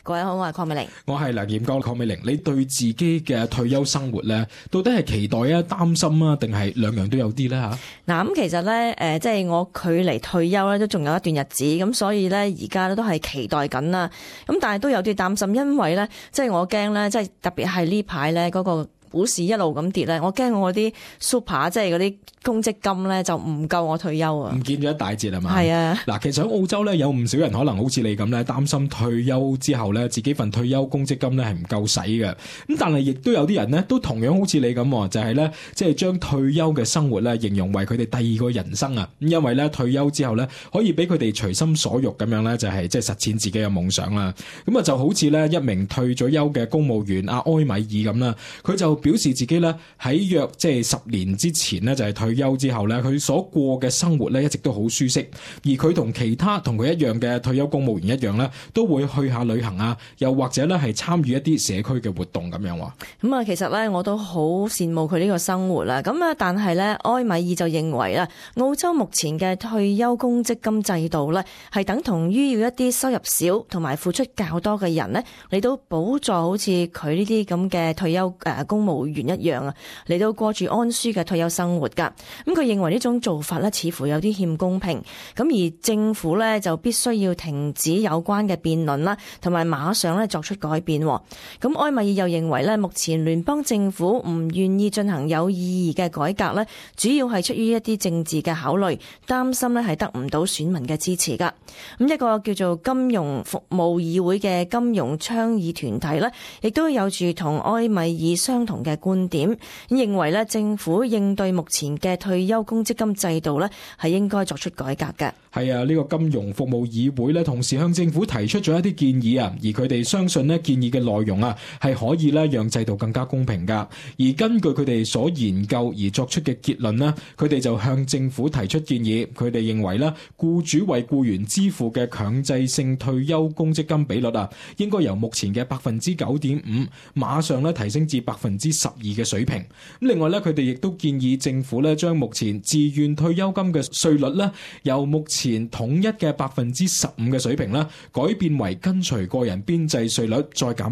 各位好，我係鄺美玲。 我係梁劍剛，鄺美玲。你對自己嘅退休生活咧，到底係期待啊、擔心啊，定係兩樣都有啲咧吓？ 嗱，咁其實咧，即係我距離退休咧都仲有一段日子，咁所以咧而家咧都係期待緊啦。咁但係都有啲擔心，因為咧，即係我驚咧，即係特別係呢排咧嗰個股市一路咁跌咧，我驚我啲 super 即係嗰啲公積金咧就唔夠我退休啊， 唔見咗一大截係嘛？ 係啊。 嗱，其實喺澳洲咧有唔少人可能好似你咁咧，擔心退休之後咧自己份退休公積金咧係唔夠使嘅。咁但係亦都有啲人咧都同樣好似你咁，就係咧即係將退休嘅生活咧形容為佢哋第二個人生啊。咁因為咧退休之後咧可以俾佢哋隨心所欲咁樣咧，就係即係實踐自己嘅夢想啦。咁啊就好似咧一名退咗休嘅公務員阿埃米爾咁啦，佢就表示自己咧喺約即係10年之前咧就係退休之後咧，佢所過嘅生活咧一直都好舒適，而佢同其他同佢一樣嘅退休公務員一樣咧，都會去下旅行啊，又或者咧係參與一啲社區嘅活動咁樣。 咁啊，其實咧我都好羨慕佢呢個生活啦。咁啊，但係咧埃米爾就認為啦，澳洲目前嘅退休公積金制度咧係等同於要一啲收入少同埋付出較多嘅人咧嚟到補助好似佢呢啲咁嘅退休公務員一樣啊，嚟到過住安舒嘅退休生活噶。咁佢認為呢種做法咧似乎有啲欠公平，咁而政府咧就必須要停止有關嘅辯論啦，同埋馬上咧作出改變。咁埃米爾又認為咧，目前聯邦政府唔願意進行有意義嘅改革咧，主要係出於一啲政治嘅考慮，擔心咧係得唔到選民嘅支持噶。咁一個叫做金融服務議會嘅金融倡議團體咧，亦都有住同埃米爾相同嘅觀點，認為咧政府應對目前嘅退休公積金制度咧係應該作出改革嘅。 係啊，呢個金融服務議會咧，同時向政府提出咗一啲建議啊，而佢哋相信咧建議嘅內容啊，係可以咧讓制度更加公平噶。而根據佢哋所研究而作出嘅結論咧，佢哋就向政府提出建議，佢哋認為咧，僱主為僱員支付嘅強制性退休公積金比率啊，應該由目前嘅9.5%馬上咧提升至12%嘅水平。咁另外咧，佢哋亦都建議政府咧將目前自願退休金嘅稅率咧，由目前統一嘅15%嘅水平啦，改變為跟隨個人邊際稅率再減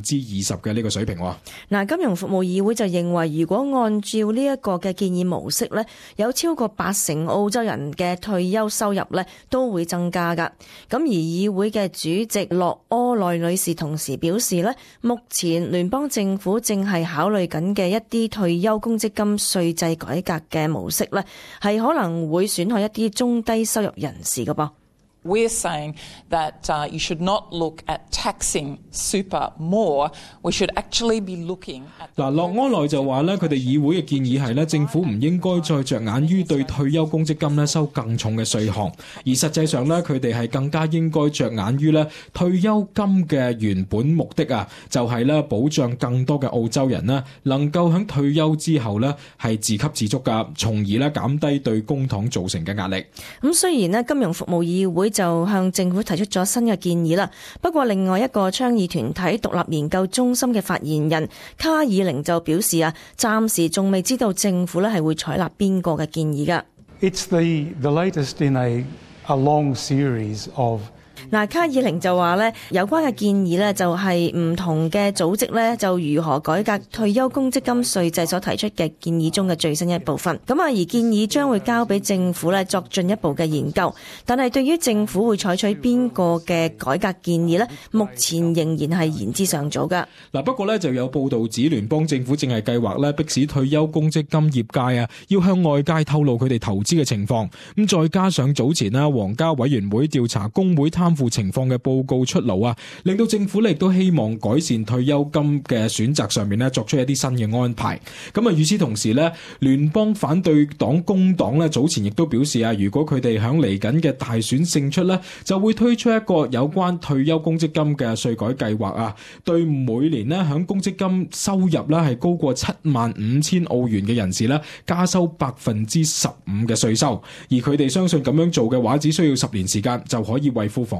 20%嘅呢個水平。 嗱，金融服務議會就認為，如果按照呢一個嘅建議模式咧，有超過80%澳洲人嘅退休收入咧都會增加噶。咁而議會嘅主席洛柯內女士同時表示咧，目前聯邦政府正係考慮緊嘅一啲退休公積金稅制改革嘅模式咧，係可能會損害一啲中低收入人士㗎噃。 We're saying that you should not look at taxing super more. We should actually be looking at 嗱，洛柯內就話咧，佢哋議會嘅建議係咧，政府唔應該再着眼於對退休公積金咧收更重嘅稅項，而實際上咧，佢哋係更加應該着眼於咧退休金嘅原本目的啊，就係咧保障更多嘅澳洲人咧能夠喺退休之後咧係自給自足噶，從而咧減低對公帑造成嘅壓力。 咁雖然咧金融服務議會就向政府提出咗新嘅建議啦，不過另外一個倡議團體獨立研究中心嘅發言人卡爾寧就表示啊，暫時仲未知道政府咧係會採納邊個嘅建議噶。 It's the latest in a long series of 嗱，卡爾寧就話咧，有關嘅建議咧就係唔同嘅組織咧就如何改革退休公積金稅制所提出嘅建議中嘅最新一部分。咁啊，而建議將會交俾政府咧作進一步嘅研究。但係對於政府會採取邊個嘅改革建議咧，目前仍然係言之尚早噶。 嗱，不過咧就有報道指聯邦政府正係計劃咧迫使退休公積金業界啊要向外界透露佢哋投資嘅情況。咁再加上早前啦皇家委員會調查工會貪負情況嘅報告出爐啊，令到政府咧亦都希望改善退休金嘅選擇上面咧作出一啲新嘅安排。咁啊，與此同時咧，聯邦反對黨工黨咧早前亦都表示啊，如果佢哋響嚟緊嘅大選勝出咧，就會推出一個有關退休公積金嘅稅改計劃啊，對每年咧響公積金收入咧係高過75,000澳元嘅人士咧加收15%嘅稅收。而佢哋相信咁樣做嘅話，只需要10年時間就可以為庫房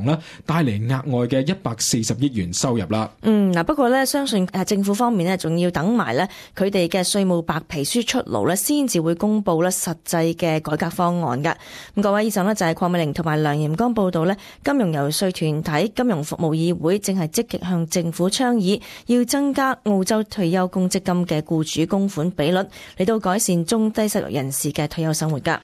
啦，帶嚟額外嘅140億元收入啦。 不過咧，相信政府方面咧，仲要等埋咧佢哋嘅稅務白皮書出爐咧，先至會公布咧實際嘅改革方案噶。咁各位，以上咧就係鄺美玲同埋梁炎光報道咧，金融遊說團體金融服務議會正係積極向政府倡議，要增加澳洲退休公積金嘅僱主供款比率，嚟到改善中低收入人士嘅退休生活噶。